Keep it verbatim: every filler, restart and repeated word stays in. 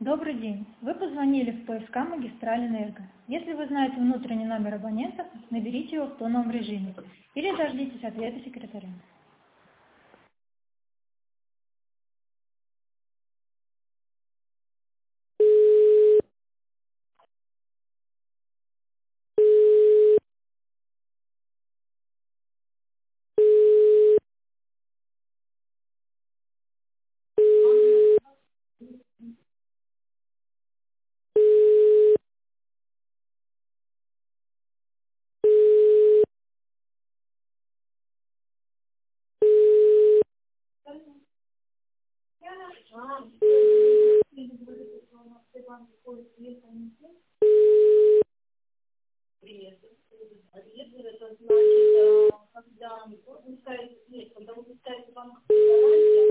Добрый день. Вы позвонили в ПСК «Магистраль Энерго». Если вы знаете внутренний номер абонента, наберите его в тоновом режиме или дождитесь ответа секретаря. Привет. Если это значит, э, когда выпускается, нет, когда выпускается банковская гарантия,